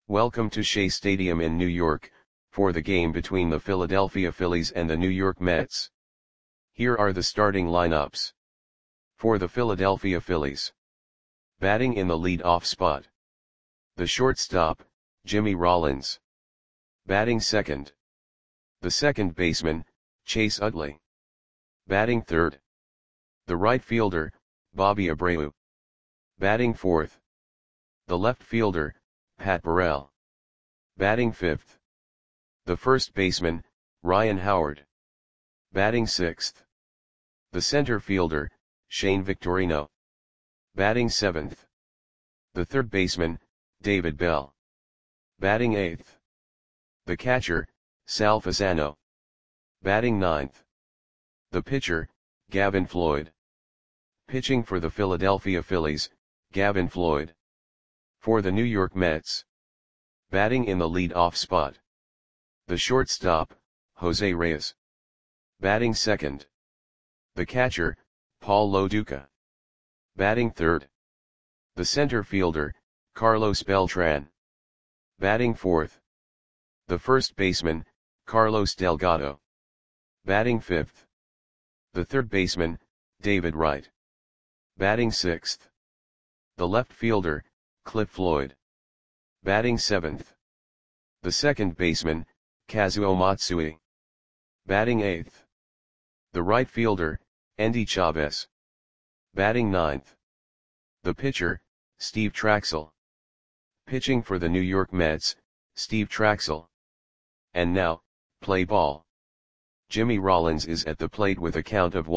Welcome to Shea Stadium in New York, for the game between the Philadelphia Phillies and the New York Mets. Here are the starting lineups. For the Philadelphia Phillies. Batting in the lead-off spot. The shortstop, Jimmy Rollins. Batting second. The second baseman, Chase Utley. Batting third. The right fielder, Bobby Abreu. Batting fourth. The left fielder, Pat Burrell. Batting fifth. The first baseman, Ryan Howard. Batting sixth. The center fielder, Shane Victorino. Batting seventh. The third baseman, David Bell. Batting eighth. The catcher, Sal Fasano. Batting ninth. The pitcher, Gavin Floyd. Pitching for the Philadelphia Phillies, Gavin Floyd. For the New York Mets. Batting in the lead-off spot. The shortstop, Jose Reyes. Batting second. The catcher, Paul Lo Duca. Batting third. The center fielder, Carlos Beltran. Batting fourth. The first baseman, Carlos Delgado. Batting fifth. The third baseman, David Wright. Batting sixth. The left fielder, Cliff Floyd. Batting seventh. The second baseman, Kazuo Matsui. Batting eighth. The right fielder, Endy Chavez. Batting ninth. The pitcher, Steve Traxel. Pitching for the New York Mets, Steve Traxel. And now, play ball. Jimmy Rollins is at the plate with a count of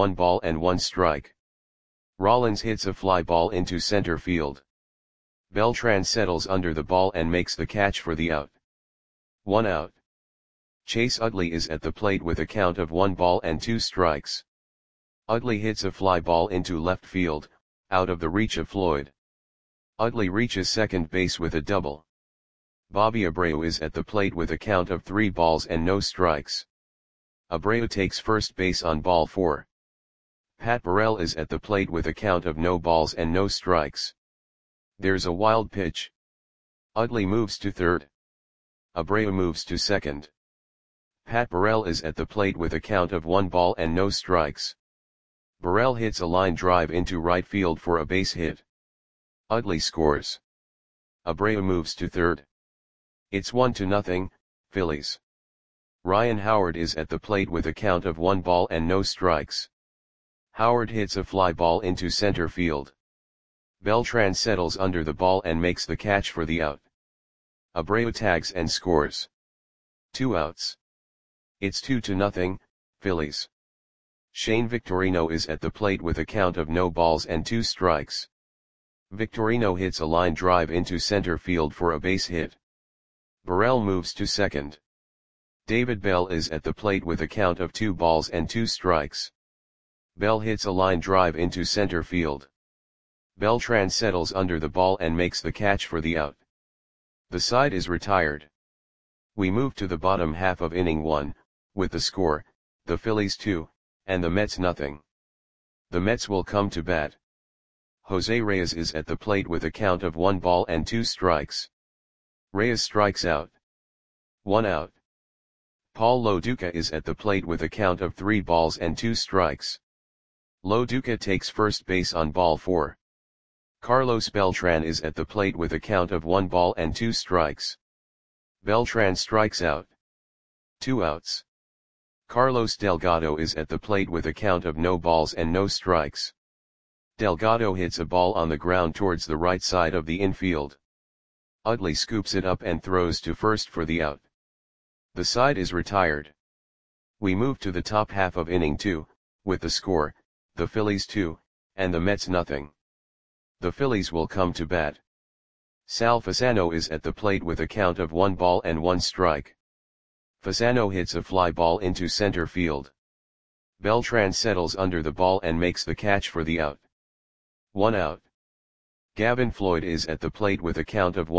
1-1 Rollins hits a fly ball into center field. Beltran settles under the ball and makes the catch for the out. 1 out. Chase Utley is at the plate with a count of 1-2. Utley hits a fly ball into left field, out of the reach of Floyd. Utley reaches second base with a double. Bobby Abreu is at the plate with a count of 3-0. Abreu takes first base on ball 4. Pat Burrell is at the plate with a count of 0-0. There's a wild pitch. Utley moves to third. Abreu moves to second. Pat Burrell is at the plate with a count of 1-0. Burrell hits a line drive into right field for a base hit. Utley scores. Abreu moves to third. It's 1-0, Phillies. Ryan Howard is at the plate with a count of 1-0. Howard hits a fly ball into center field. Beltran settles under the ball and makes the catch for the out. Abreu tags and scores. 2 outs. It's 2-0, Phillies. Shane Victorino is at the plate with a count of 0-2. Victorino hits a line drive into center field for a base hit. Burrell moves to second. David Bell is at the plate with a count of 2-2. Bell hits a line drive into center field. Beltran settles under the ball and makes the catch for the out. The side is retired. We move to the bottom half of inning 1, with the score, the Phillies 2, and the Mets nothing. The Mets will come to bat. Jose Reyes is at the plate with a count of 1-2. Reyes strikes out. 1 out. Paul Lo Duca is at the plate with a count of 3-2. Lo Duca takes first base on ball 4. Carlos Beltran is at the plate with a count of 1-2. Beltran strikes out. 2 outs. Carlos Delgado is at the plate with a count of 0-0. Delgado hits a ball on the ground towards the right side of the infield. Utley scoops it up and throws to first for the out. The side is retired. We move to the top half of inning 2, with the score, the Phillies 2, and the Mets nothing. The Phillies will come to bat. Sal Fasano is at the plate with a count of 1-1. Fasano hits a fly ball into center field. Beltran settles under the ball and makes the catch for the out. 1 out. Gavin Floyd is at the plate with a count of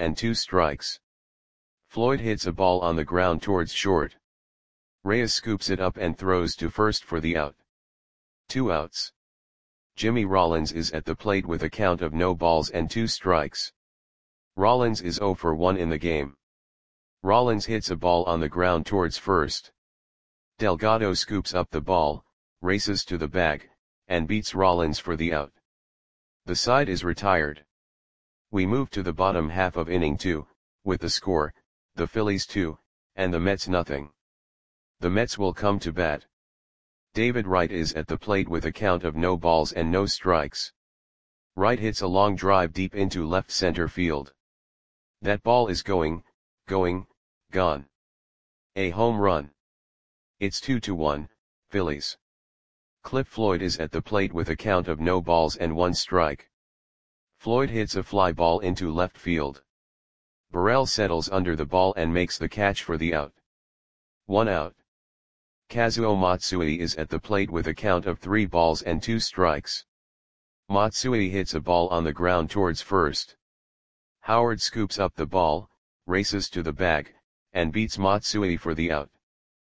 1-2. Floyd hits a ball on the ground towards short. Reyes scoops it up and throws to first for the out. 2 outs. Jimmy Rollins is at the plate with a count of 0-2. Rollins is 0 for 1 in the game. Rollins hits a ball on the ground towards first. Delgado scoops up the ball, races to the bag, and beats Rollins for the out. The side is retired. We move to the bottom half of inning 2, with the score, the Phillies 2, and the Mets nothing. The Mets will come to bat. David Wright is at the plate with a count of no balls and no strikes. Wright hits a long drive deep into left center field. That ball is going, gone. A home run. It's 2-1, Phillies. Cliff Floyd is at the plate with a count of no balls and 1 strike. Floyd hits a fly ball into left field. Burrell settles under the ball and makes the catch for the out. 1 out. Kazuo Matsui is at the plate with a count of 3 balls and 2 strikes. Matsui hits a ball on the ground towards first. Howard scoops up the ball, races to the bag, and beats Matsui for the out.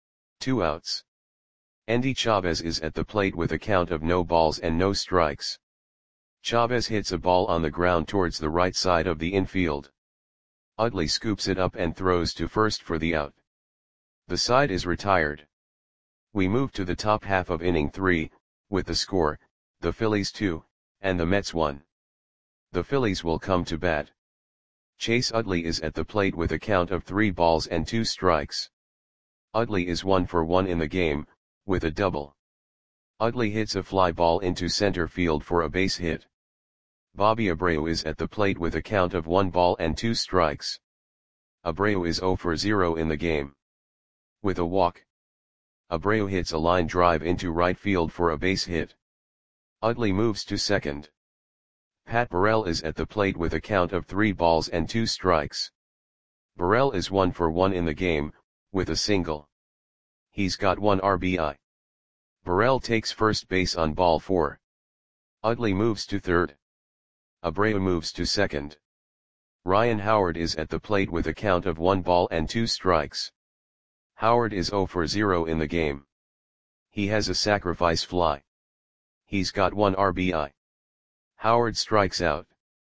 2 outs. Endy Chavez is at the plate with a count of no balls and no strikes. Chavez hits a ball on the ground towards the right side of the infield. Utley scoops it up and throws to first for the out. The side is retired. We move to the top half of inning 3, with the score, the Phillies 2, and the Mets 1. The Phillies will come to bat. Chase Utley is at the plate with a count of 3 balls and 2 strikes. Utley is 1 for 1 in the game, with a double. Utley hits a fly ball into center field for a base hit. Bobby Abreu is at the plate with a count of 1 ball and 2 strikes. Abreu is 0 for 0 in the game. With a walk. Abreu hits a line drive into right field for a base hit. Utley moves to second. Pat Burrell is at the plate with a count of 3 balls and 2 strikes. Burrell is 1 for 1 in the game, with a single. He's got 1 RBI. Burrell takes first base on ball 4. Utley moves to third. Abreu moves to second. Ryan Howard is at the plate with a count of 1 ball and 2 strikes. Howard is 0 for 0 in the game. He has a sacrifice fly. He's got 1 RBI. Howard strikes out.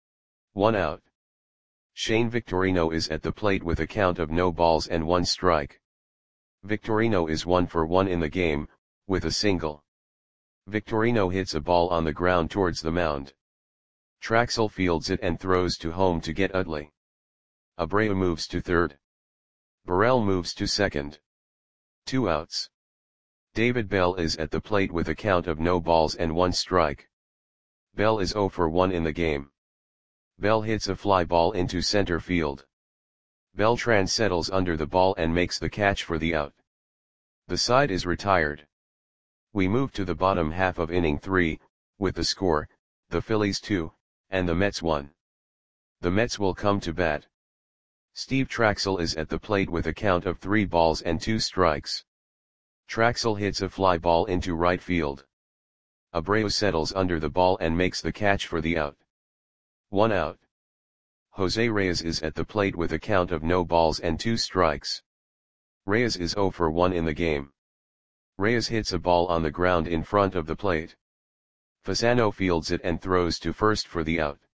1 out. Shane Victorino is at the plate with a count of no balls and 1 strike. Victorino is 1 for 1 in the game, with a single. Victorino hits a ball on the ground towards the mound. Traxel fields it and throws to home to get Utley. Abreu moves to third. Burrell moves to second. 2 outs. David Bell is at the plate with a count of no balls and 1 strike. Bell is 0 for 1 in the game. Bell hits a fly ball into center field. Beltran settles under the ball and makes the catch for the out. The side is retired. We move to the bottom half of inning 3, with the score, the Phillies 2, and the Mets 1. The Mets will come to bat. Steve Traxel is at the plate with a count of 3 balls and 2 strikes. Traxel hits a fly ball into right field. Abreu settles under the ball and makes the catch for the out. 1 out. Jose Reyes is at the plate with a count of no balls and 2 strikes. Reyes is 0 for 1 in the game. Reyes hits a ball on the ground in front of the plate. Fasano fields it and throws to first for the out.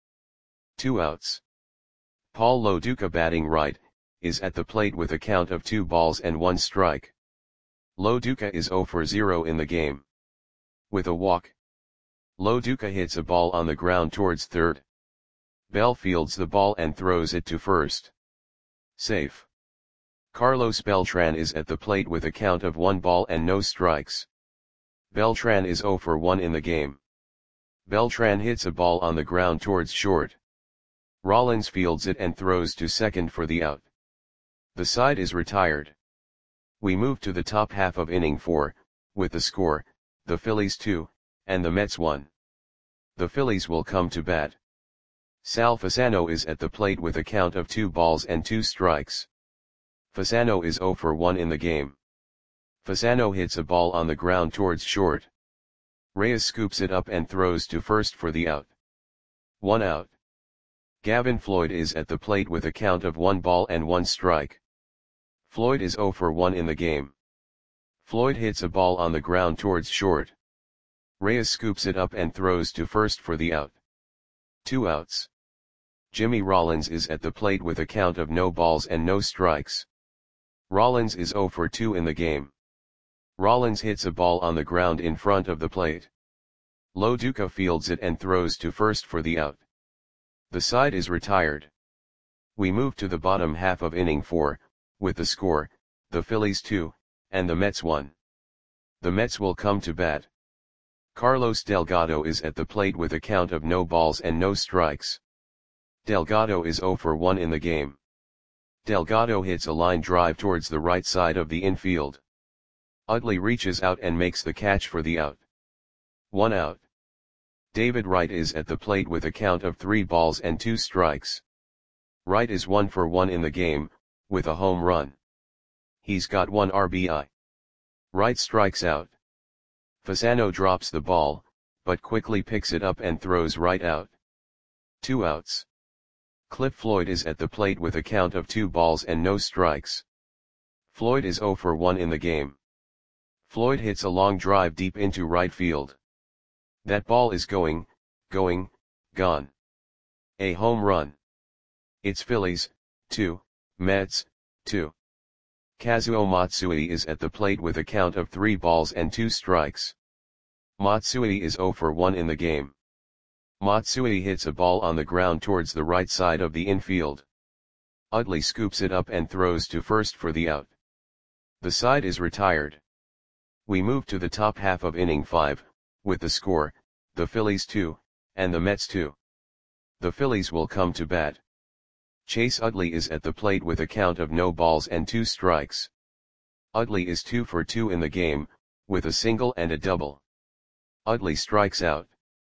2 outs. Paul Loduca, batting right, is at the plate with a count of 2 balls and 1 strike. Loduca is 0 for 0 in the game. With a walk. Loduca hits a ball on the ground towards third. Bell fields the ball and throws it to first. Safe. Carlos Beltran is at the plate with a count of 1 ball and no strikes. Beltran is 0 for 1 in the game. Beltran hits a ball on the ground towards short. Rollins fields it and throws to second for the out. The side is retired. We move to the top half of inning 4, with the score, the Phillies 2, and the Mets 1. The Phillies will come to bat. Sal Fasano is at the plate with a count of 2 balls and 2 strikes. Fasano is 0 for 1 in the game. Fasano hits a ball on the ground towards short. Reyes scoops it up and throws to first for the out. 1 out. Gavin Floyd is at the plate with a count of 1 ball and 1 strike. Floyd is 0 for 1 in the game. Floyd hits a ball on the ground towards short. Reyes scoops it up and throws to first for the out. 2 outs. Jimmy Rollins is at the plate with a count of no balls and no strikes. Rollins is 0 for 2 in the game. Rollins hits a ball on the ground in front of the plate. Lo Duca fields it and throws to first for the out. The side is retired. We move to the bottom half of inning 4, with the score, the Phillies 2, and the Mets 1. The Mets will come to bat. Carlos Delgado is at the plate with a count of no balls and no strikes. Delgado is 0 for 1 in the game. Delgado hits a line drive towards the right side of the infield. Utley reaches out and makes the catch for the out. 1 out. David Wright is at the plate with a count of 3 balls and 2 strikes. Wright is 1 for 1 in the game, with a home run. He's got 1 RBI. Wright strikes out. Fasano drops the ball, but quickly picks it up and throws Wright out. 2 outs. Cliff Floyd is at the plate with a count of 2 balls and no strikes. Floyd is 0 for 1 in the game. Floyd hits a long drive deep into right field. That ball is going, gone. A home run. It's Phillies, 2, Mets, 2. Kazuo Matsui is at the plate with a count of 3 balls and 2 strikes. Matsui is 0 for 1 in the game. Matsui hits a ball on the ground towards the right side of the infield. Utley scoops it up and throws to first for the out. The side is retired. We move to the top half of inning 5, with the score, the Phillies 2, and the Mets 2. The Phillies will come to bat. Chase Utley is at the plate with a count of no balls and 2 strikes. Utley is 2 for 2 in the game, with a single and a double. Utley strikes out.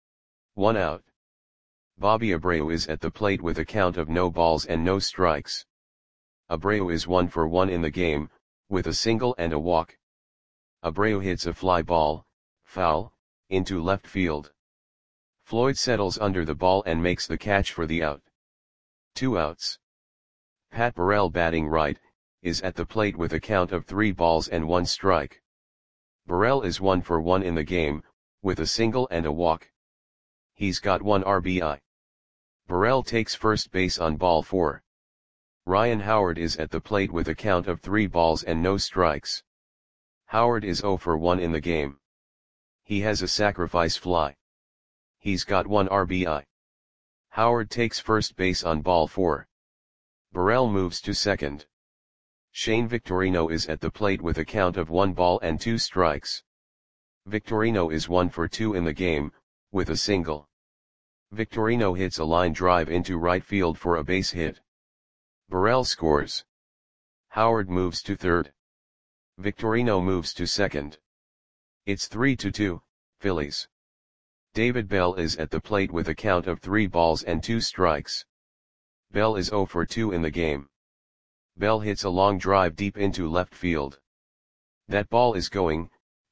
1 out. Bobby Abreu is at the plate with a count of no balls and no strikes. Abreu is 1 for 1 in the game, with a single and a walk. Abreu hits a fly ball, foul, into left field. Floyd settles under the ball and makes the catch for the out. 2 outs. Pat Burrell, batting right, is at the plate with a count of 3 balls and 1 strike. Burrell is 1 for 1 in the game, with a single and a walk. He's got 1 RBI. Burrell takes first base on ball 4. Ryan Howard is at the plate with a count of 3 balls and no strikes. Howard is 0 for 1 in the game. He has a sacrifice fly. He's got 1 RBI. Howard takes first base on ball 4. Burrell moves to second. Shane Victorino is at the plate with a count of 1 ball and 2 strikes. Victorino is 1 for 2 in the game, with a single. Victorino hits a line drive into right field for a base hit. Burrell scores. Howard moves to third. Victorino moves to second. It's 3-2, Phillies. David Bell is at the plate with a count of 3 balls and 2 strikes. Bell is 0 for 2 in the game. Bell hits a long drive deep into left field. That ball is going,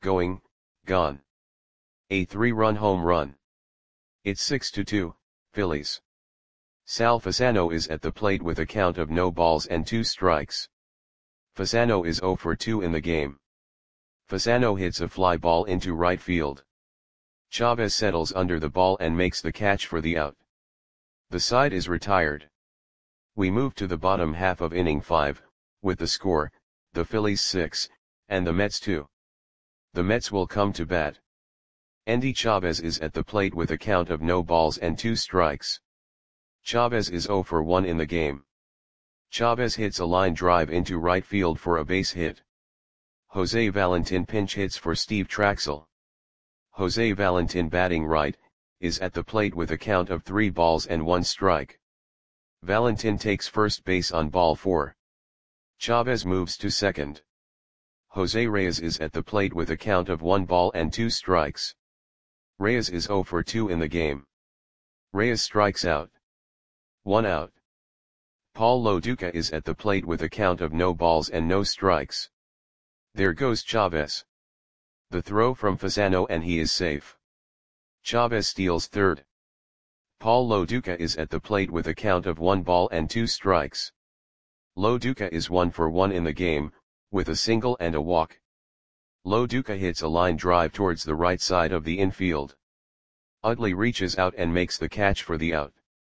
gone. A 3-run home run. It's 6-2, Phillies. Sal Fasano is at the plate with a count of no balls and 2 strikes. Fasano is 0 for 2 in the game. Fasano hits a fly ball into right field. Chavez settles under the ball and makes the catch for the out. The side is retired. We move to the bottom half of inning 5, with the score, the Phillies 6, and the Mets 2. The Mets will come to bat. Endy Chavez is at the plate with a count of no balls and 2 strikes. Chavez is 0 for 1 in the game. Chavez hits a line drive into right field for a base hit. Jose Valentin pinch hits for Steve Traxel. Jose Valentin, batting right, is at the plate with a count of 3 balls and 1 strike. Valentin takes first base on ball 4. Chavez moves to second. Jose Reyes is at the plate with a count of 1 ball and 2 strikes. Reyes is 0 for 2 in the game. Reyes strikes out. 1 out. Paul Lo Duca is at the plate with a count of no balls and no strikes. There goes Chavez. The throw from Fasano and he is safe. Chavez steals third. Paul Lo Duca is at the plate with a count of 1 ball and 2 strikes. Lo Duca is 1 for 1 in the game, with a single and a walk. Lo Duca hits a line drive towards the right side of the infield. Utley reaches out and makes the catch for the out.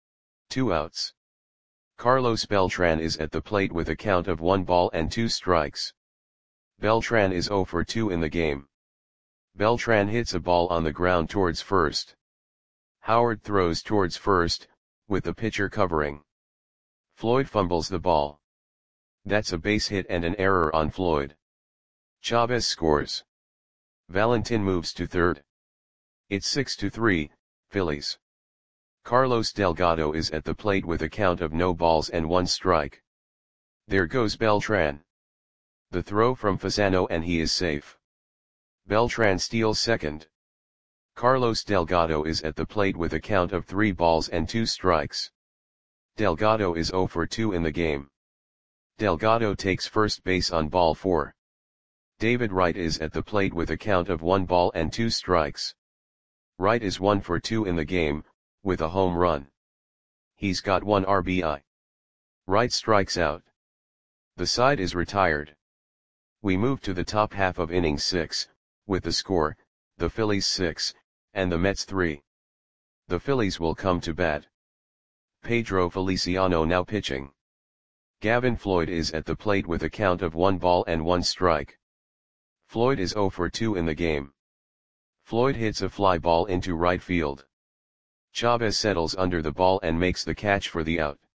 2 outs. Carlos Beltran is at the plate with a count of 1 ball and 2 strikes. Beltran is 0 for 2 in the game. Beltran hits a ball on the ground towards first. Howard throws towards first, with the pitcher covering. Floyd fumbles the ball. That's a base hit and an error on Floyd. Chavez scores. Valentin moves to third. It's 6-3, Phillies. Carlos Delgado is at the plate with a count of no balls and 1 strike. There goes Beltran. The throw from Fasano and he is safe. Beltran steals second. Carlos Delgado is at the plate with a count of 3 balls and 2 strikes. Delgado is 0 for 2 in the game. Delgado takes first base on ball 4. David Wright is at the plate with a count of 1 ball and 2 strikes. Wright is 1 for 2 in the game, with a home run. He's got 1 RBI. Wright strikes out. The side is retired. We move to the top half of inning 6, with the score, the Phillies 6, and the Mets 3. The Phillies will come to bat. Pedro Feliciano now pitching. Gavin Floyd is at the plate with a count of 1 ball and 1 strike. Floyd is 0 for 2 in the game. Floyd hits a fly ball into right field. Chavez settles under the ball and makes the catch for the out.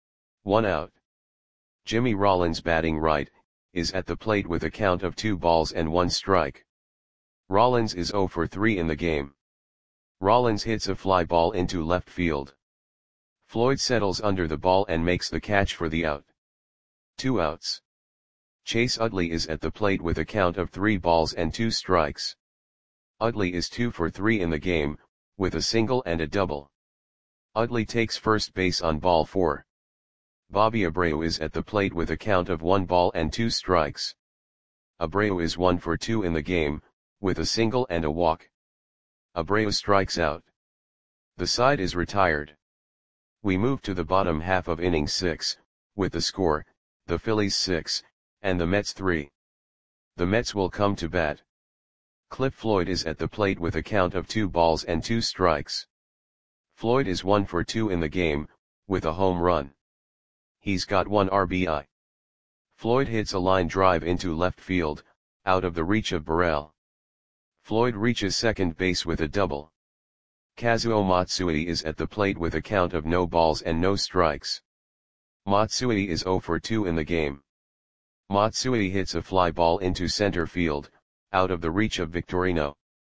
1 out. Jimmy Rollins batting right, is at the plate with a count of 2 balls and 1 strike. Rollins is 0 for 3 in the game. Rollins hits a fly ball into left field. Floyd settles under the ball and makes the catch for the out. 2 outs. Chase Utley is at the plate with a count of 3 balls and 2 strikes. Utley is 2 for 3 in the game, with a single and a double. Utley takes first base on ball 4. Bobby Abreu is at the plate with a count of 1 ball and 2 strikes. Abreu is 1 for 2 in the game, with a single and a walk. Abreu strikes out. The side is retired. We move to the bottom half of inning 6, with the score, the Phillies 6, and the Mets 3. The Mets will come to bat. Cliff Floyd is at the plate with a count of 2 balls and 2 strikes. Floyd is 1 for 2 in the game, with a home run. He's got 1 RBI. Floyd hits a line drive into left field, out of the reach of Burrell. Floyd reaches second base with a double. Kazuo Matsui is at the plate with a count of no balls and no strikes. Matsui is 0 for 2 in the game. Matsui hits a fly ball into center field, out of the reach of Victorino.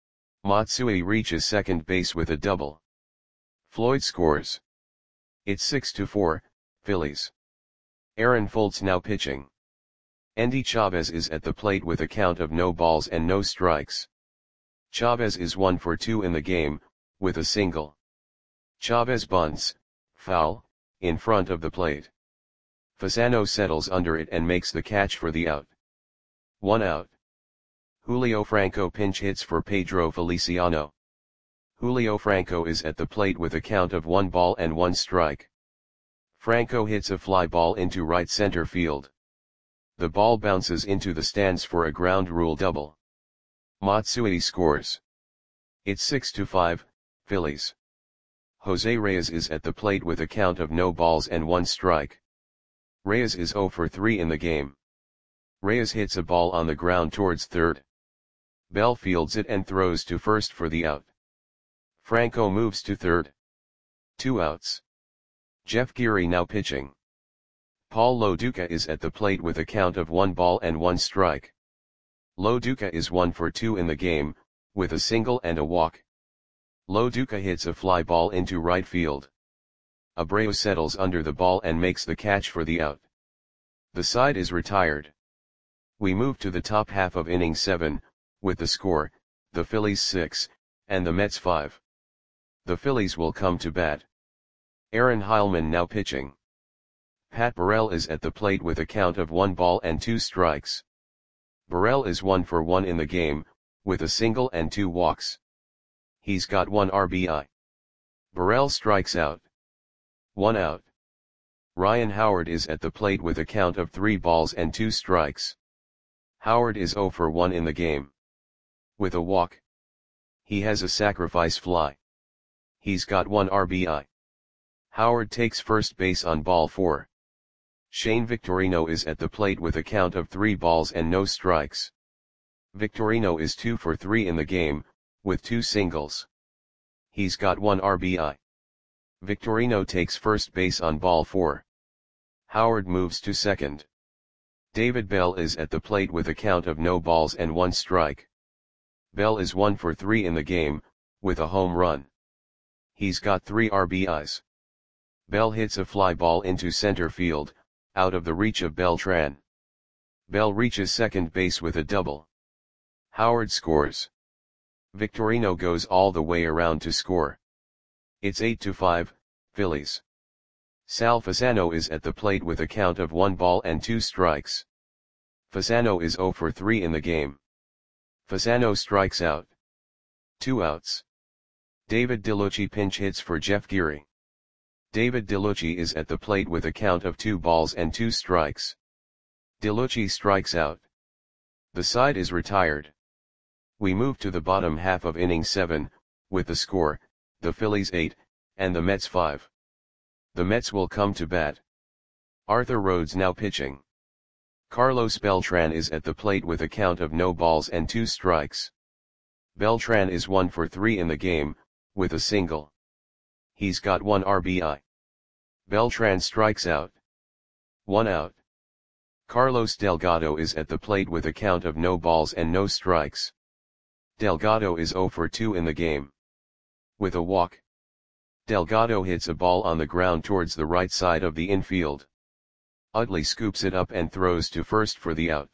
Matsui reaches second base with a double. Floyd scores. It's 6-4, Phillies. Aaron Foltz now pitching. Endy Chavez is at the plate with a count of no balls and no strikes. Chavez is 1 for 2 in the game, with a single. Chavez bunts, foul, in front of the plate. Fasano settles under it and makes the catch for the out. 1 out. Julio Franco pinch hits for Pedro Feliciano. Julio Franco is at the plate with a count of 1 ball and 1 strike. Franco hits a fly ball into right center field. The ball bounces into the stands for a ground rule double. Matsui scores. It's 6-5, Phillies. Jose Reyes is at the plate with a count of no balls and 1 strike. Reyes is 0 for 3 in the game. Reyes hits a ball on the ground towards third. Bell fields it and throws to first for the out. Franco moves to third. 2 outs. Jeff Geary now pitching. Paul Loduca is at the plate with a count of 1 ball and 1 strike. Loduca is 1 for 2 in the game, with a single and a walk. Loduca hits a fly ball into right field. Abreu settles under the ball and makes the catch for the out. The side is retired. We move to the top half of inning 7, with the score, the Phillies 6, and the Mets 5. The Phillies will come to bat. Aaron Heilman now pitching. Pat Burrell is at the plate with a count of 1 ball and 2 strikes. Burrell is 1 for 1 in the game, with a single and 2 walks. He's got 1 RBI. Burrell strikes out. 1 out. Ryan Howard is at the plate with a count of 3 balls and 2 strikes. Howard is 0 for 1 in the game. With a walk. He has a sacrifice fly. He's got 1 RBI. Howard takes first base on ball 4. Shane Victorino is at the plate with a count of 3 balls and no strikes. Victorino is 2 for 3 in the game, with 2 singles. He's got 1 RBI. Victorino takes first base on ball 4. Howard moves to second. David Bell is at the plate with a count of no balls and 1 strike. Bell is 1 for 3 in the game, with a home run. He's got 3 RBIs. Bell hits a fly ball into center field, out of the reach of Beltran. Bell reaches second base with a double. Howard scores. Victorino goes all the way around to score. It's 8-5, Phillies. Sal Fasano is at the plate with a count of 1 ball and 2 strikes. Fasano is 0 for 3 in the game. Fasano strikes out. 2 outs. David DeLucci pinch hits for Jeff Geary. David DeLucci is at the plate with a count of 2 balls and 2 strikes. DeLucci strikes out. The side is retired. We move to the bottom half of inning 7, with the score, the Phillies 8, and the Mets 5. The Mets will come to bat. Arthur Rhodes now pitching. Carlos Beltran is at the plate with a count of no balls and 2 strikes. Beltran is 1 for 3 in the game, with a single. He's got 1 RBI. Beltran strikes out. 1 out. Carlos Delgado is at the plate with a count of no balls and no strikes. Delgado is 0 for 2 in the game. With a walk. Delgado hits a ball on the ground towards the right side of the infield. Utley scoops it up and throws to first for the out.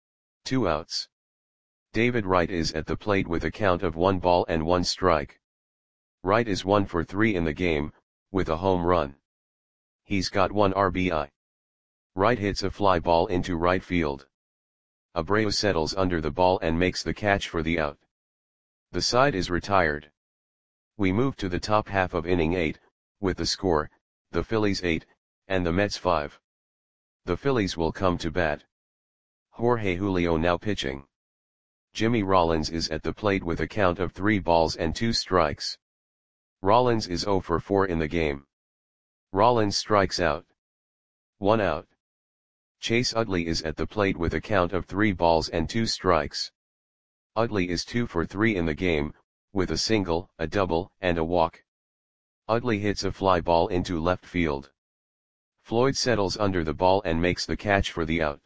2 outs. David Wright is at the plate with a count of 1 ball and 1 strike. Wright is 1 for 3 in the game, with a home run. He's got 1 RBI. Wright hits a fly ball into right field. Abreu settles under the ball and makes the catch for the out. The side is retired. We move to the top half of inning 8, with the score, the Phillies 8, and the Mets 5. The Phillies will come to bat. Jorge Julio now pitching. Jimmy Rollins is at the plate with a count of 3 balls and 2 strikes. Rollins is 0 for 4 in the game. Rollins strikes out. 1 out. Chase Utley is at the plate with a count of 3 balls and 2 strikes. Utley is 2 for 3 in the game, with a single, a double, and a walk. Utley hits a fly ball into left field. Floyd settles under the ball and makes the catch for the out.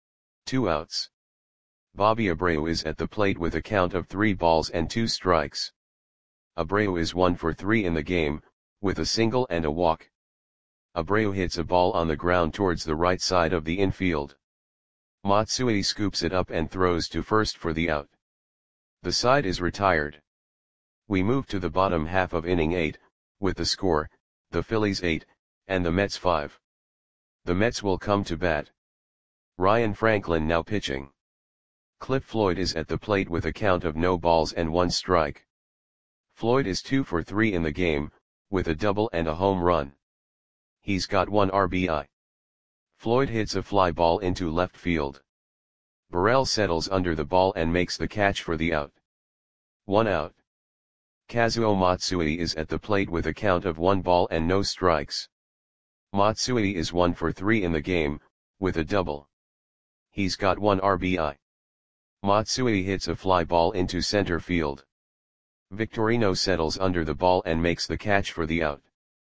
2 outs. Bobby Abreu is at the plate with a count of 3 balls and 2 strikes. Abreu is 1 for 3 in the game, with a single and a walk. Abreu hits a ball on the ground towards the right side of the infield. Matsui scoops it up and throws to first for the out. The side is retired. We move to the bottom half of inning 8, with the score, the Phillies 8, and the Mets 5. The Mets will come to bat. Ryan Franklin now pitching. Cliff Floyd is at the plate with a count of no balls and 1 strike. Floyd is 2 for 3 in the game, with a double and a home run. He's got 1 RBI. Floyd hits a fly ball into left field. Burrell settles under the ball and makes the catch for the out. 1 out. Kazuo Matsui is at the plate with a count of 1 ball and no strikes. Matsui is 1 for 3 in the game, with a double. He's got 1 RBI. Matsui hits a fly ball into center field. Victorino settles under the ball and makes the catch for the out.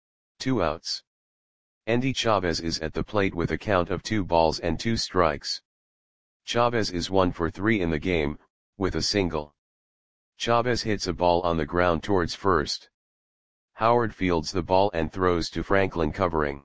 2 outs. Endy Chavez is at the plate with a count of 2 balls and 2 strikes. Chavez is 1 for 3 in the game, with a single. Chavez hits a ball on the ground towards first. Howard fields the ball and throws to Franklin covering.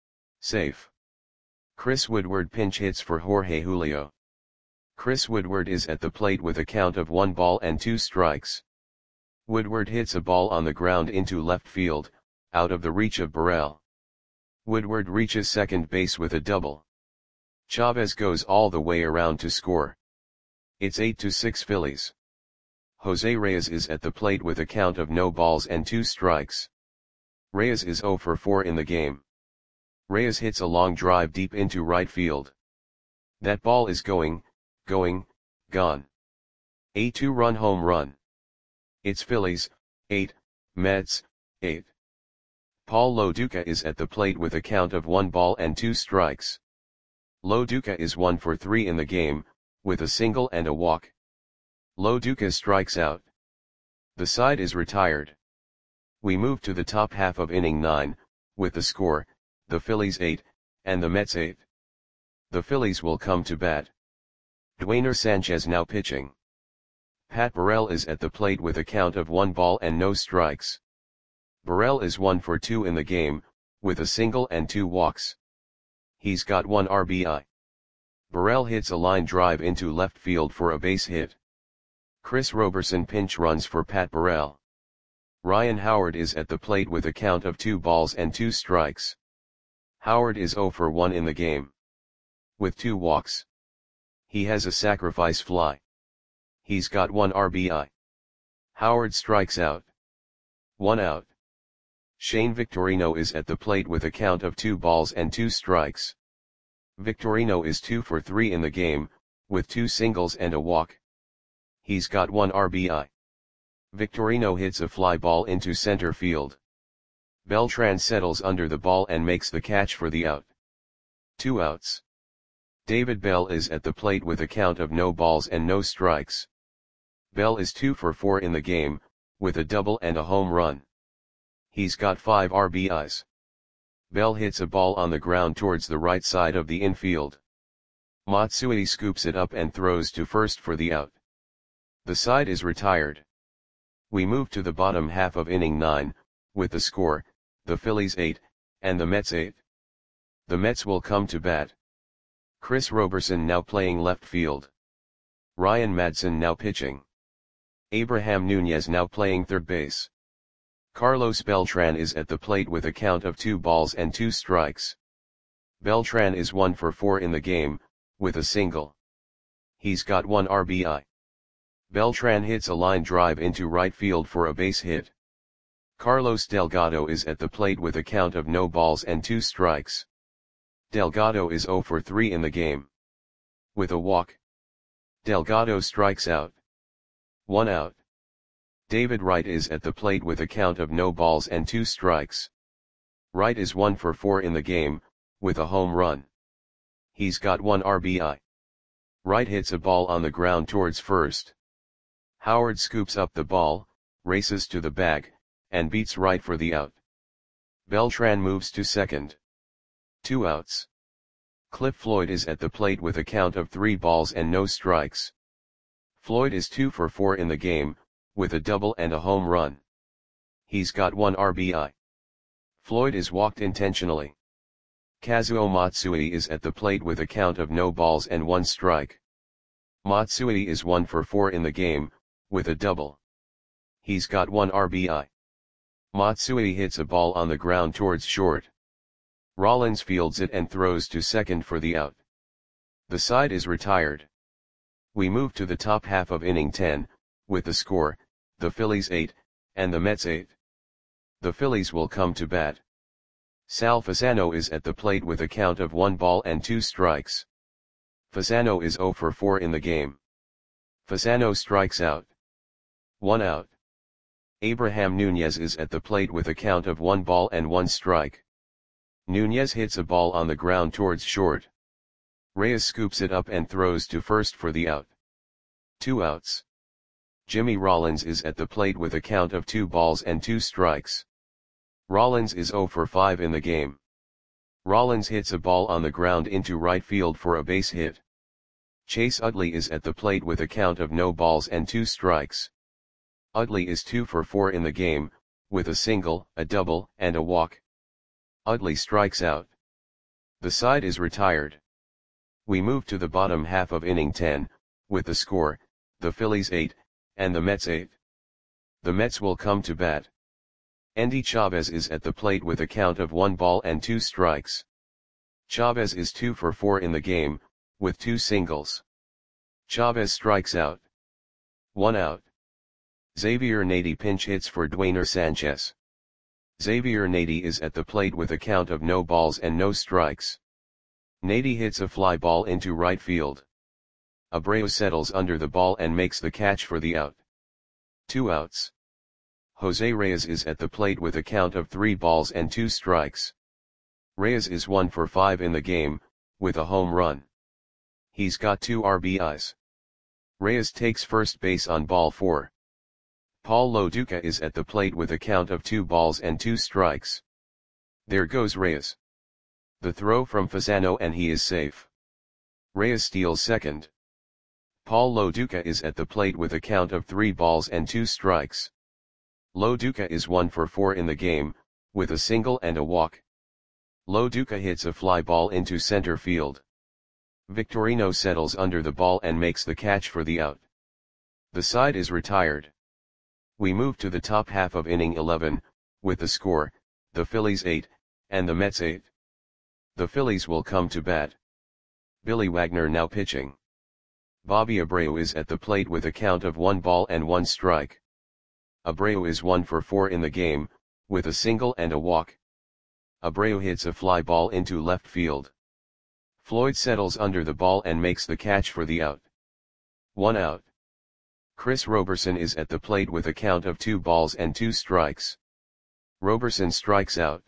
Safe. Chris Woodward pinch hits for Jorge Julio. Chris Woodward is at the plate with a count of 1 ball and 2 strikes. Woodward hits a ball on the ground into left field, out of the reach of Burrell. Woodward reaches second base with a double. Chavez goes all the way around to score. It's 8-6 Phillies. Jose Reyes is at the plate with a count of no balls and 2 strikes. Reyes is 0 for 4 in the game. Reyes hits a long drive deep into right field. That ball is gone. A 2-run home run. It's Phillies, 8, Mets, 8. Paul Loduca is at the plate with a count of 1 ball and 2 strikes. Loduca is 1 for 3 in the game, with a single and a walk. Loduca strikes out. The side is retired. We move to the top half of inning 9, with the score, the Phillies 8, and the Mets 8. The Phillies will come to bat. Dwayner Sanchez now pitching. Pat Burrell is at the plate with a count of 1 ball and no strikes. Burrell is 1 for 2 in the game, with a single and 2 walks. He's got 1 RBI. Burrell hits a line drive into left field for a base hit. Chris Roberson pinch runs for Pat Burrell. Ryan Howard is at the plate with a count of 2 balls and 2 strikes. Howard is 0 for 1 in the game, with 2 walks. He has a sacrifice fly. He's got 1 RBI. Howard strikes out. 1 out. Shane Victorino is at the plate with a count of 2 balls and 2 strikes. Victorino is 2 for 3 in the game, with 2 singles and a walk. He's got 1 RBI. Victorino hits a fly ball into center field. Beltran settles under the ball and makes the catch for the out. 2 outs. David Bell is at the plate with a count of no balls and no strikes. Bell is 2 for 4 in the game, with a double and a home run. He's got 5 RBIs. Bell hits a ball on the ground towards the right side of the infield. Matsui scoops it up and throws to first for the out. The side is retired. We move to the bottom half of inning 9, with the score, the Phillies 8, and the Mets 8. The Mets will come to bat. Chris Roberson now playing left field. Ryan Madson now pitching. Abraham Nunez now playing third base. Carlos Beltran is at the plate with a count of 2 balls and 2 strikes. Beltran is 1 for 4 in the game, with a single. He's got 1 RBI. Beltran hits a line drive into right field for a base hit. Carlos Delgado is at the plate with a count of no balls and 2 strikes. Delgado is 0 for 3 in the game, with a walk. Delgado strikes out. 1 out. David Wright is at the plate with a count of no balls and 2 strikes. Wright is 1 for 4 in the game, with a home run. He's got 1 RBI. Wright hits a ball on the ground towards first. Howard scoops up the ball, races to the bag, and beats Wright for the out. Beltran moves to second. 2 outs. Cliff Floyd is at the plate with a count of 3 balls and no strikes. Floyd is 2 for 4 in the game, with a double and a home run. He's got 1 RBI. Floyd is walked intentionally. Kazuo Matsui is at the plate with a count of no balls and 1 strike. Matsui is 1 for 4 in the game, with a double. He's got 1 RBI. Matsui hits a ball on the ground towards short. Rollins fields it and throws to second for the out. The side is retired. We move to the top half of inning 10, with the score, the Phillies 8, and the Mets 8. The Phillies will come to bat. Sal Fasano is at the plate with a count of 1 ball and 2 strikes. Fasano is 0 for 4 in the game. Fasano strikes out. 1 out. Abraham Nunez is at the plate with a count of 1 ball and 1 strike. Nunez hits a ball on the ground towards short. Reyes scoops it up and throws to first for the out. 2 outs. Jimmy Rollins is at the plate with a count of 2 balls and 2 strikes. Rollins is 0 for 5 in the game. Rollins hits a ball on the ground into right field for a base hit. Chase Utley is at the plate with a count of no balls and 2 strikes. Utley is 2 for 4 in the game, with a single, a double, and a walk. Utley strikes out. The side is retired. We move to the bottom half of inning 10, with the score, the Phillies 8, and the Mets 8. The Mets will come to bat. Endy Chavez is at the plate with a count of 1 ball and 2 strikes. Chavez is 2 for 4 in the game, with 2 singles. Chavez strikes out. 1 out. Xavier Nady pinch hits for Dwayner Sanchez. Xavier Nady is at the plate with a count of no balls and no strikes. Nady hits a fly ball into right field. Abreu settles under the ball and makes the catch for the out. 2 outs. Jose Reyes is at the plate with a count of 3 balls and 2 strikes. Reyes is 1 for 5 in the game, with a home run. He's got 2 RBIs. Reyes takes first base on ball 4. Paul Lo Duca is at the plate with a count of 2 balls and 2 strikes. There goes Reyes. The throw from Fasano and he is safe. Reyes steals second. Paul Lo Duca is at the plate with a count of 3 balls and 2 strikes. Lo Duca is 1 for 4 in the game, with a single and a walk. Lo Duca hits a fly ball into center field. Victorino settles under the ball and makes the catch for the out. The side is retired. We move to the top half of inning 11, with the score, the Phillies 8, and the Mets 8. The Phillies will come to bat. Billy Wagner now pitching. Bobby Abreu is at the plate with a count of 1 ball and 1 strike. Abreu is 1 for 4 in the game, with a single and a walk. Abreu hits a fly ball into left field. Floyd settles under the ball and makes the catch for the out. 1 out. Chris Roberson is at the plate with a count of 2 balls and 2 strikes. Roberson strikes out.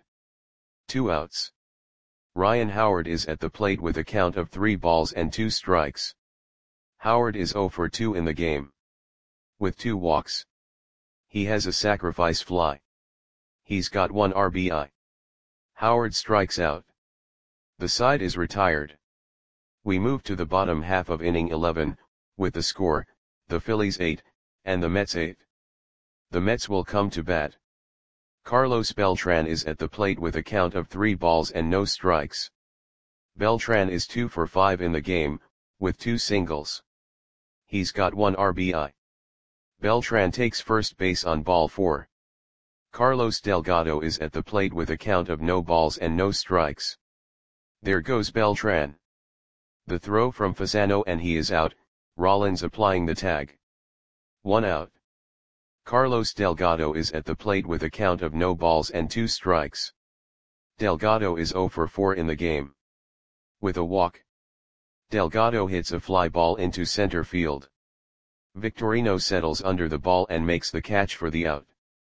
2 outs. Ryan Howard is at the plate with a count of 3 balls and 2 strikes. Howard is 0 for 2 in the game. With 2 walks. He has a sacrifice fly. He's got 1 RBI. Howard strikes out. The side is retired. We move to the bottom half of inning 11, with the score, the Phillies 8, and the Mets 8. The Mets will come to bat. Carlos Beltran is at the plate with a count of 3 balls and no strikes. Beltran is 2 for 5 in the game, with 2 singles. He's got 1 RBI. Beltran takes first base on ball 4. Carlos Delgado is at the plate with a count of no balls and no strikes. There goes Beltran. The throw from Fasano and he is out, Rollins applying the tag. 1 out. Carlos Delgado is at the plate with a count of no balls and 2 strikes. Delgado is 0 for 4 in the game. With a walk. Delgado hits a fly ball into center field. Victorino settles under the ball and makes the catch for the out.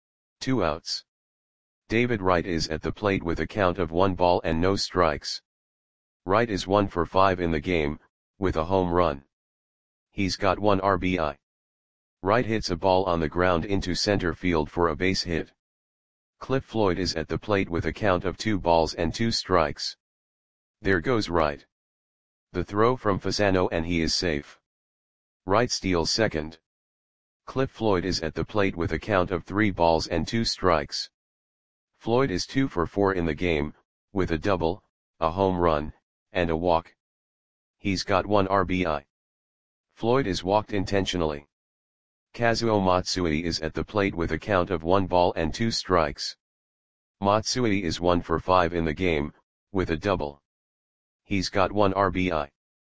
2 outs. David Wright is at the plate with a count of 1 ball and no strikes. Wright is 1 for 5 in the game, with a home run. He's got 1 RBI. Wright hits a ball on the ground into center field for a base hit. Cliff Floyd is at the plate with a count of 2 balls and 2 strikes. There goes Wright. The throw from Fasano and he is safe. Wright steals second. Cliff Floyd is at the plate with a count of 3 balls and 2 strikes. Floyd is 2 for 4 in the game, with a double, a home run, and a walk. He's got 1 RBI. Floyd is walked intentionally. Kazuo Matsui is at the plate with a count of 1 ball and 2 strikes. Matsui is 1 for 5 in the game, with a double. He's got 1 RBI.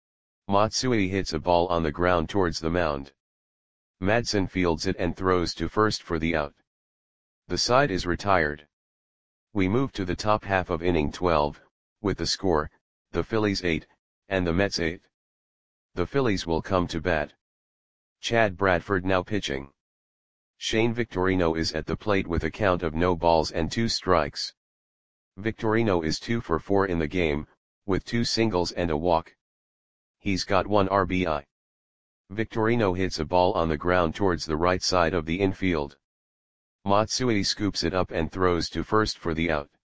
Matsui hits a ball on the ground towards the mound. Madsen fields it and throws to first for the out. The side is retired. We move to the top half of inning 12, with the score, the Phillies 8, and the Mets 8. The Phillies will come to bat. Chad Bradford now pitching. Shane Victorino is at the plate with a count of no balls and 2 strikes. Victorino is 2 for 4 in the game, with 2 singles and a walk. He's got 1 RBI. Victorino hits a ball on the ground towards the right side of the infield. Matsui scoops it up and throws to first for the out.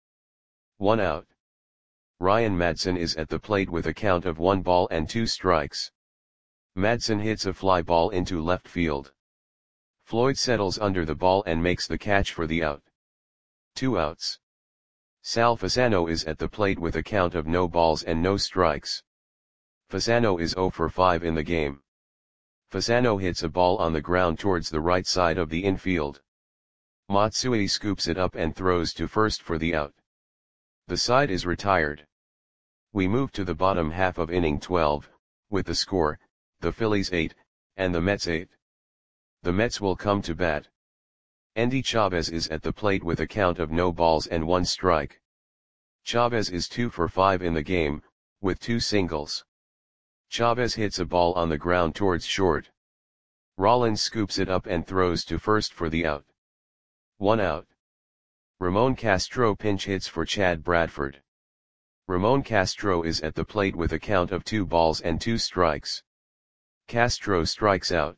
1 out. Ryan Madsen is at the plate with a count of 1 ball and 2 strikes. Madsen hits a fly ball into left field. Floyd settles under the ball and makes the catch for the out. 2 outs. Sal Fasano is at the plate with a count of no balls and no strikes. Fasano is 0 for 5 in the game. Fasano hits a ball on the ground towards the right side of the infield. Matsui scoops it up and throws to first for the out. The side is retired. We move to the bottom half of inning 12, with the score, the Phillies 8, and the Mets 8. The Mets will come to bat. Endy Chavez is at the plate with a count of no balls and 1 strike. Chavez is 2 for 5 in the game, with 2 singles. Chavez hits a ball on the ground towards short. Rollins scoops it up and throws to first for the out. 1 out. Ramon Castro pinch hits for Chad Bradford. Ramon Castro is at the plate with a count of 2 balls and 2 strikes. Castro strikes out.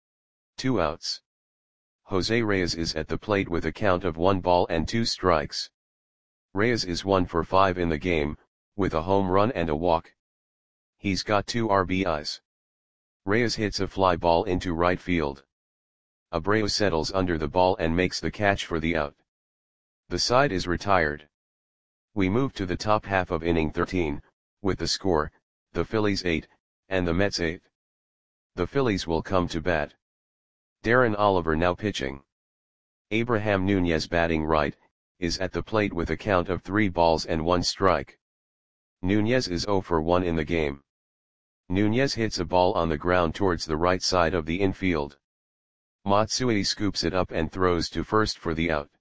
2 outs. Jose Reyes is at the plate with a count of 1 ball and 2 strikes. Reyes is 1 for 5 in the game, with a home run and a walk. He's got 2 RBIs. Reyes hits a fly ball into right field. Abreu settles under the ball and makes the catch for the out. The side is retired. We move to the top half of inning 13, with the score, the Phillies 8, and the Mets 8. The Phillies will come to bat. Darren Oliver now pitching. Abraham Nunez batting right, is at the plate with a count of 3 balls and 1 strike. Nunez is 0 for 1 in the game. Nunez hits a ball on the ground towards the right side of the infield. Matsui scoops it up and throws to first for the out.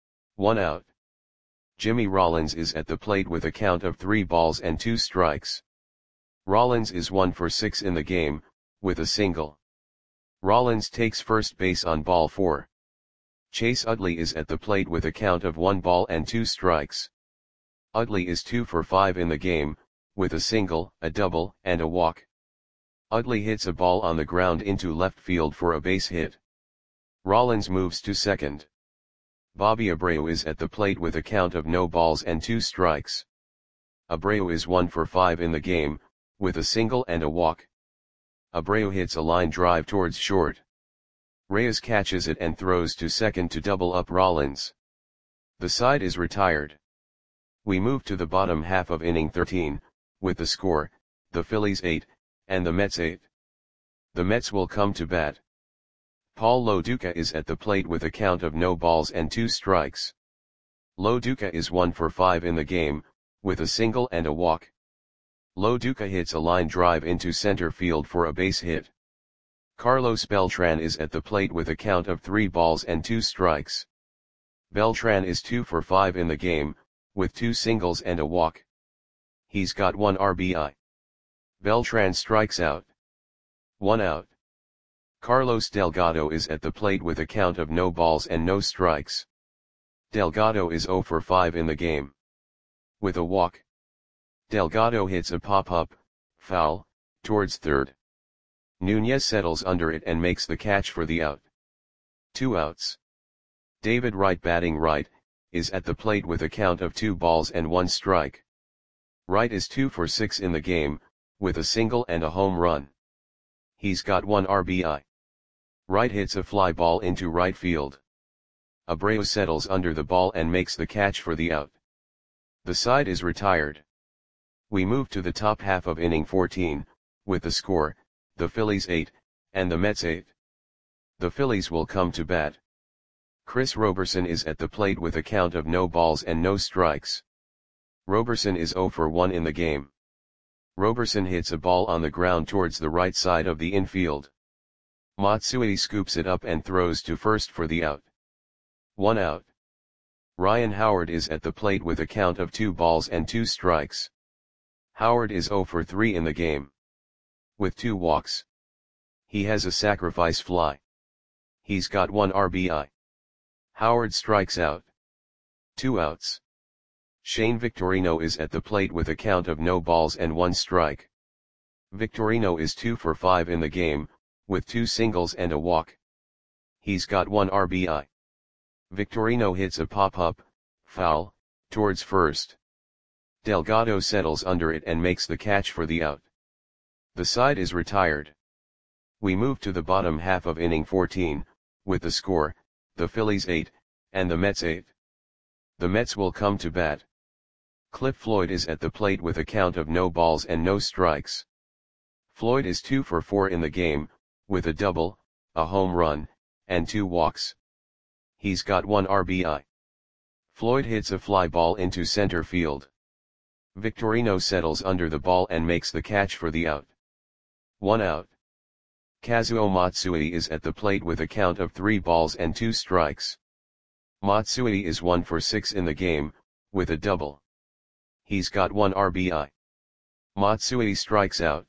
1 out. Jimmy Rollins is at the plate with a count of 3 balls and 2 strikes. Rollins is 1 for 6 in the game, with a single. Rollins takes first base on ball 4. Chase Utley is at the plate with a count of 1 ball and 2 strikes. Utley is 2 for 5 in the game, with a single, a double, and a walk. Utley hits a ball on the ground into left field for a base hit. Rollins moves to second. Bobby Abreu is at the plate with a count of no balls and 2 strikes. Abreu is 1 for 5 in the game, with a single and a walk. Abreu hits a line drive towards short. Reyes catches it and throws to second to double up Rollins. The side is retired. We move to the bottom half of inning 13, with the score, the Phillies 8, and the Mets 8. The Mets will come to bat. Paul Lo Duca is at the plate with a count of no balls and 2 strikes. Lo Duca is 1 for 5 in the game, with a single and a walk. Lo Duca hits a line drive into center field for a base hit. Carlos Beltran is at the plate with a count of 3 balls and 2 strikes. Beltran is 2 for 5 in the game, with 2 singles and a walk. He's got 1 RBI. Beltran strikes out. 1 out. Carlos Delgado is at the plate with a count of no balls and no strikes. Delgado is 0 for 5 in the game. With a walk. Delgado hits a pop-up, foul, towards third. Nunez settles under it and makes the catch for the out. 2 outs. David Wright batting right, is at the plate with a count of 2 balls and 1 strike. Wright is 2 for 6 in the game, with a single and a home run. He's got 1 RBI. Wright hits a fly ball into right field. Abreu settles under the ball and makes the catch for the out. The side is retired. We move to the top half of inning 14, with the score, the Phillies 8, and the Mets 8. The Phillies will come to bat. Chris Roberson is at the plate with a count of no balls and no strikes. Roberson is 0 for 1 in the game. Roberson hits a ball on the ground towards the right side of the infield. Matsui scoops it up and throws to first for the out. 1 out. Ryan Howard is at the plate with a count of 2 balls and 2 strikes. Howard is 0 for 3 in the game. With 2 walks. He has a sacrifice fly. He's got 1 RBI. Howard strikes out. 2 outs. Shane Victorino is at the plate with a count of no balls and 1 strike. Victorino is 2 for 5 in the game, with 2 singles and a walk. He's got 1 RBI. Victorino hits a pop-up, foul, towards first. Delgado settles under it and makes the catch for the out. The side is retired. We move to the bottom half of inning 14, with the score, the Phillies 8, and the Mets 8. The Mets will come to bat. Cliff Floyd is at the plate with a count of no balls and no strikes. Floyd is 2 for 4 in the game, with a double, a home run, and 2 walks. He's got 1 RBI. Floyd hits a fly ball into center field. Victorino settles under the ball and makes the catch for the out. 1 out. Kazuo Matsui is at the plate with a count of 3 balls and 2 strikes. Matsui is 1 for 6 in the game, with a double. He's got 1 RBI. Matsui strikes out.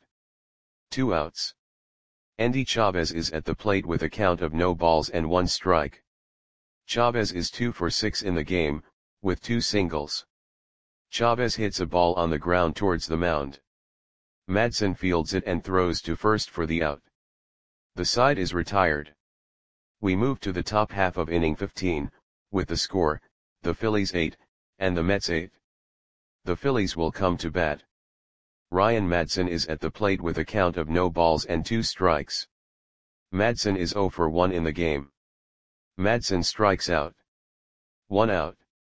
2 outs. Endy Chavez is at the plate with a count of no balls and 1 strike. Chavez is 2 for 6 in the game, with 2 singles. Chavez hits a ball on the ground towards the mound. Madsen fields it and throws to first for the out. The side is retired. We move to the top half of inning 15, with the score, the Phillies 8, and the Mets 8. The Phillies will come to bat. Ryan Madsen is at the plate with a count of no balls and 2 strikes. Madsen is 0 for 1 in the game. Madsen strikes out. 1 out.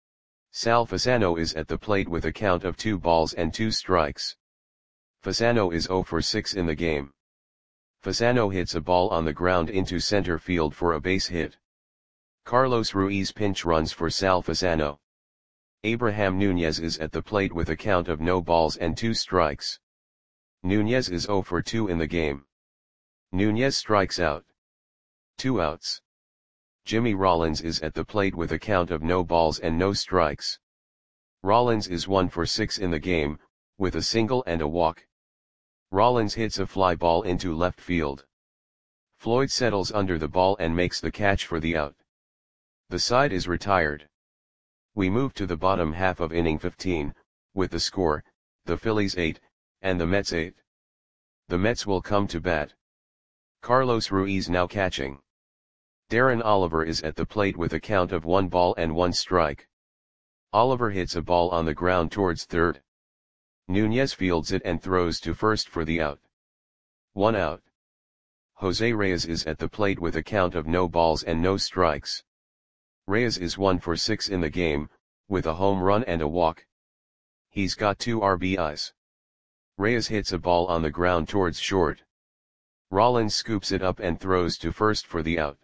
Sal Fasano is at the plate with a count of 2 balls and 2 strikes. Fasano is 0 for 6 in the game. Fasano hits a ball on the ground into center field for a base hit. Carlos Ruiz pinch runs for Sal Fasano. Abraham Nunez is at the plate with a count of no balls and 2 strikes. Nunez is 0 for 2 in the game. Nunez strikes out. 2 outs. Jimmy Rollins is at the plate with a count of no balls and no strikes. Rollins is 1 for 6 in the game, with a single and a walk. Rollins hits a fly ball into left field. Floyd settles under the ball and makes the catch for the out. The side is retired. We move to the bottom half of inning 15, with the score, the Phillies 8, and the Mets 8. The Mets will come to bat. Carlos Ruiz now catching. Darren Oliver is at the plate with a count of 1 ball and 1 strike. Oliver hits a ball on the ground towards third. Nunez fields it and throws to first for the out. 1 out. Jose Reyes is at the plate with a count of no balls and no strikes. Reyes is 1 for 6 in the game, with a home run and a walk. He's got 2 RBIs. Reyes hits a ball on the ground towards short. Rollins scoops it up and throws to first for the out.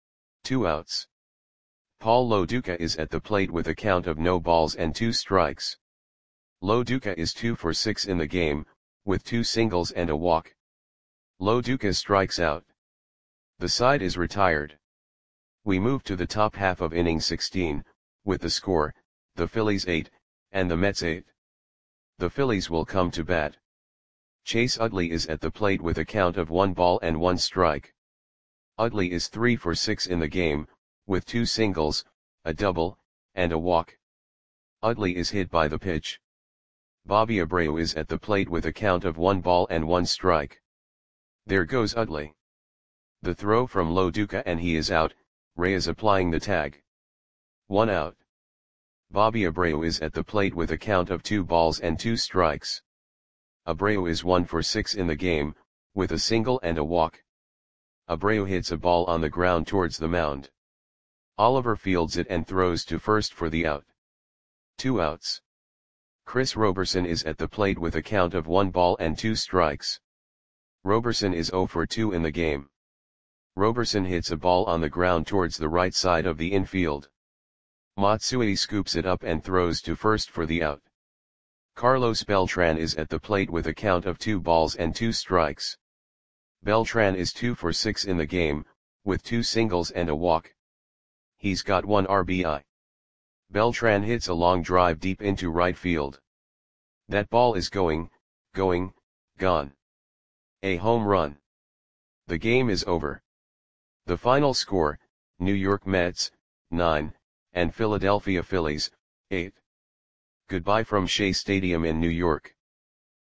2 outs. Paul Loduca is at the plate with a count of no balls and 2 strikes. Loduca is 2 for 6 in the game, with 2 singles and a walk. Loduca strikes out. The side is retired. We move to the top half of inning 16, with the score, the Phillies 8, and the Mets 8. The Phillies will come to bat. Chase Utley is at the plate with a count of 1 ball and 1 strike. Utley is 3 for 6 in the game, with 2 singles, a double, and a walk. Utley is hit by the pitch. Bobby Abreu is at the plate with a count of 1 ball and 1 strike. There goes Utley. The throw from Loduca and he is out, Reyes applying the tag. 1 out. Bobby Abreu is at the plate with a count of 2 balls and 2 strikes. Abreu is 1 for 6 in the game, with a single and a walk. Abreu hits a ball on the ground towards the mound. Oliver fields it and throws to first for the out. 2 outs. Chris Roberson is at the plate with a count of 1 ball and 2 strikes. Roberson is 0 for 2 in the game. Roberson hits a ball on the ground towards the right side of the infield. Matsui scoops it up and throws to first for the out. Carlos Beltran is at the plate with a count of 2 balls and 2 strikes. Beltran is 2 for 6 in the game, with 2 singles and a walk. He's got 1 RBI. Beltran hits a long drive deep into right field. That ball is going, gone. A home run. The game is over. The final score, New York Mets, 9, and Philadelphia Phillies, 8. Goodbye from Shea Stadium in New York.